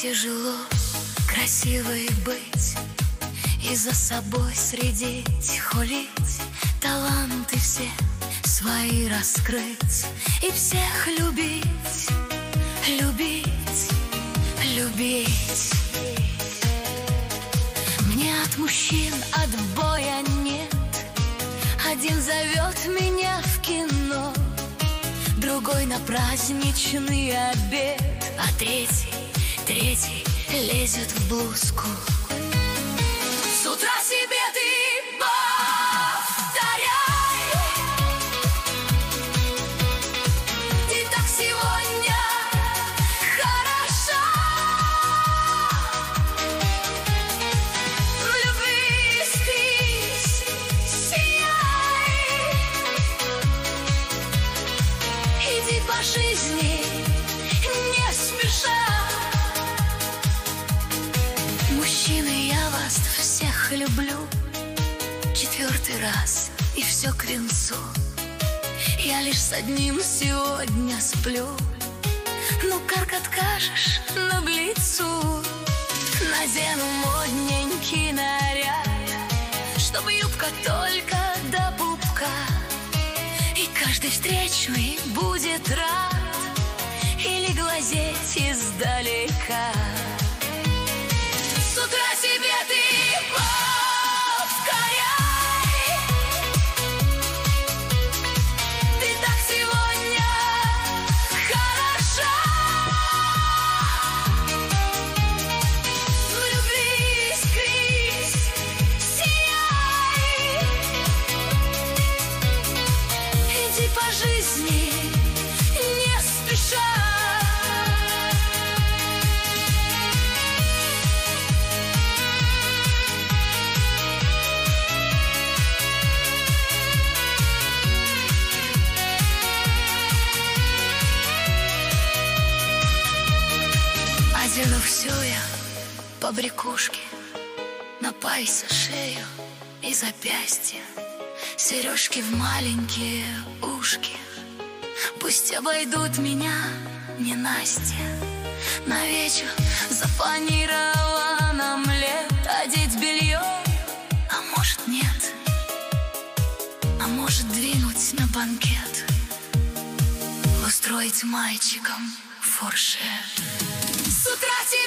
тяжело красивой быть и за собой следить, хулить, таланты все свои раскрыть и всех любить, любить, любить. Мне от мужчин отбоя нет. Один зовет меня в кино, другой на праздничный обед, а третий лезет в блузку. С утра себе ты повторяй: ты так сегодня хороша. В любви искрись, сияй. Иди по жизни не спеша. Мужчины, я вас всех люблю. 4-й раз и все к венцу. Я лишь с одним сегодня сплю. Ну как откажешь наглецу? Надену модненький наряд, чтобы юбка только до пупка, и каждый встречный будет рад или глазеть издалека. С утра себе ты повторяй: ты так сегодня хороша. В любви искрись, сияй. Иди по жизни не спеша. Одену все я по брякушке, на пояса, шею и запястье, сережки в маленькие ушки. Пусть обойдут меня ненастья. На вечер запланирован омлет, одеть белье, а может нет, а может двинуть на банкет, устроить мальчикам фуршет. С утра